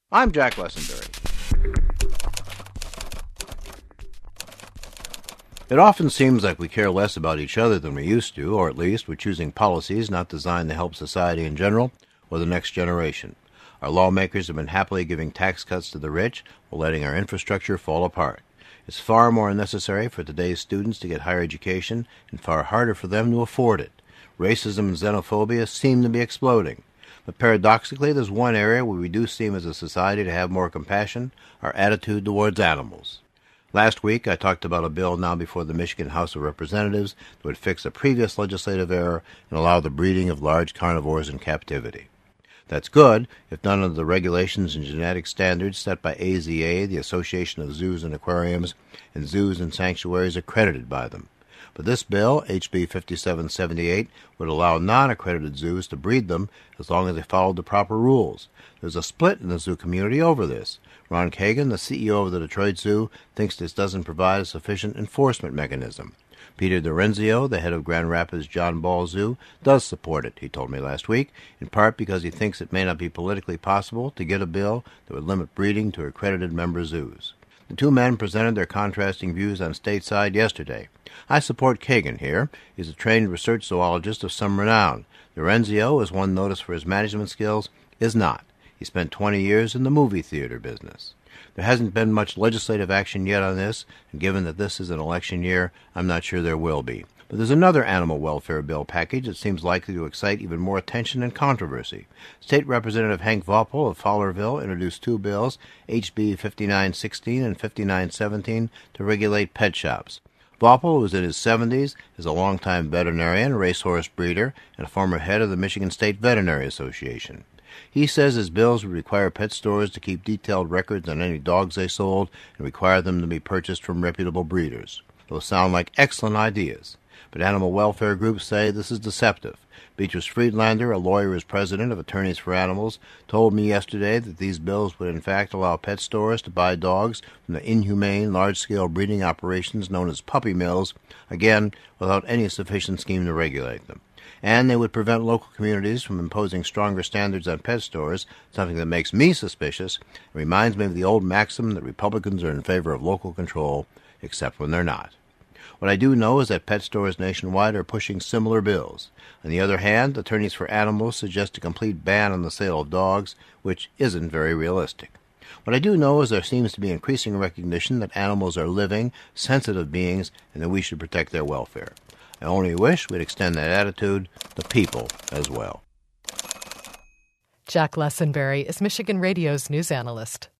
I'm Jack Lessenberry. It often seems like we care less about each other than we used to, or at least we're choosing policies not designed to help society in general or the next generation. Our lawmakers have been happily giving tax cuts to the rich while letting our infrastructure fall apart. It's far more necessary for today's students to get higher education and far harder for them to afford it. Racism and xenophobia seem to be exploding. But paradoxically, there's one area where we do seem as a society to have more compassion, our attitude towards animals. Last week, I talked about a bill now before the Michigan House of Representatives that would fix a previous legislative error and allow the breeding of large carnivores in captivity. That's good if done under the regulations and genetic standards set by AZA, the Association of Zoos and Aquariums, and zoos and sanctuaries accredited by them. But this bill, HB 5778, would allow non-accredited zoos to breed them as long as they followed the proper rules. There's a split in the zoo community over this. Ron Kagan, the CEO of the Detroit Zoo, thinks this doesn't provide a sufficient enforcement mechanism. Peter D'Orenzio, the head of Grand Rapids John Ball Zoo, does support it, he told me last week, in part because he thinks it may not be politically possible to get a bill that would limit breeding to accredited member zoos. The two men presented their contrasting views on stateside yesterday. I support Kagan here. He's a trained research zoologist of some renown. D'Orenzio, as one noticed for his management skills, is not. He spent 20 years in the movie theater business. There hasn't been much legislative action yet on this, and given that this is an election year, I'm not sure there will be. But there's another animal welfare bill package that seems likely to excite even more attention and controversy. State Representative Hank Voelpel of Fowlerville introduced two bills, HB 5916 and 5917, to regulate pet shops. Voelpel, who is in his 70s, is a longtime veterinarian, racehorse breeder, and a former head of the Michigan State Veterinary Association. He says his bills would require pet stores to keep detailed records on any dogs they sold and require them to be purchased from reputable breeders. Those sound like excellent ideas, but animal welfare groups say this is deceptive. Beatrice Friedlander, a lawyer as president of Attorneys for Animals, told me yesterday that these bills would in fact allow pet stores to buy dogs from the inhumane, large-scale breeding operations known as puppy mills, again, without any sufficient scheme to regulate them. And they would prevent local communities from imposing stronger standards on pet stores, something that makes me suspicious. It reminds me of the old maxim that Republicans are in favor of local control, except when they're not. What I do know is that pet stores nationwide are pushing similar bills. On the other hand, Attorneys for Animals suggest a complete ban on the sale of dogs, which isn't very realistic. What I do know is there seems to be increasing recognition that animals are living, sensitive beings, and that we should protect their welfare. I only wish we'd extend that attitude to people as well. Jack Lessenberry is Michigan Radio's news analyst.